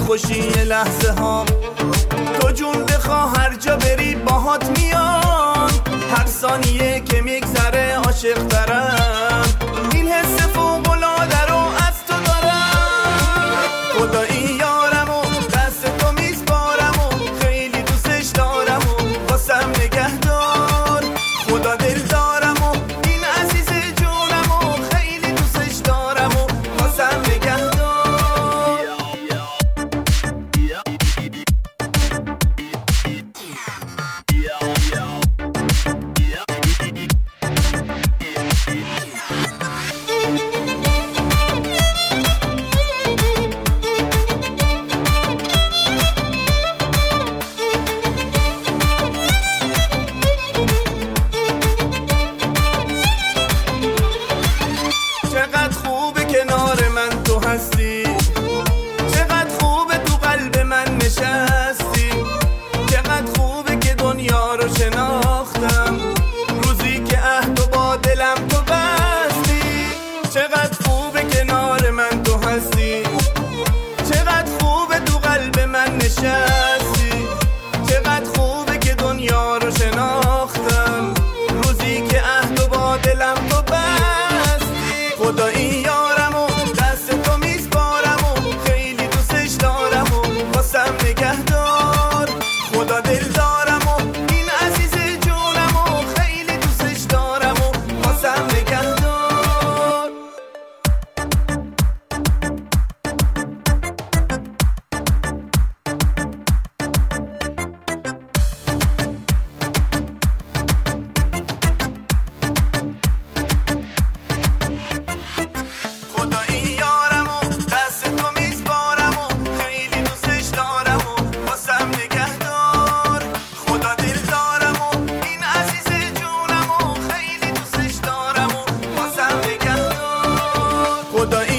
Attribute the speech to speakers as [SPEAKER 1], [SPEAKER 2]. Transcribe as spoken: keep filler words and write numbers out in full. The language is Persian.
[SPEAKER 1] خوشی یه لحظه ها، تو جون بخوا هر جا بری باهات میان، هر ثانیه که میگذره عاشق ترم، این حس فوق‌العاده رو از تو دارم. خدایی یارم و دست تو میسپارم و خیلی دوستش دارم و واسم نگهدار. خدا دل دارم و این عزیز جونم و خیلی دوستش دارم و واسم نگهدار. چقدر خوبه کنار من تو هستی، چقدر خوبه تو قلب من نشستی، چقدر خوبه که دنیا رو شناختم روزی که عهد و با دلم تو بستی. چقدر خوبه کنار من تو هستی، چقدر خوبه تو قلب من نشستی، چقدر خوبه که دنیا رو شناختم روزی که عهد و با دلم تو بستی. خدایی یارم و دست تو میسپارم و خیلی دوستش دارم و واسم نگهدار. خدا دل دارم و این عزیز جونم و خیلی دوستش دارم و واسم نگهدار. خدایی یارم و دست تو میسپارم و خیلی دوستش دارم و واسم نگهدار. خدا دل دارم و این عزیز جونم و خیلی دوستش دارم و واسم نگهدار. خدایی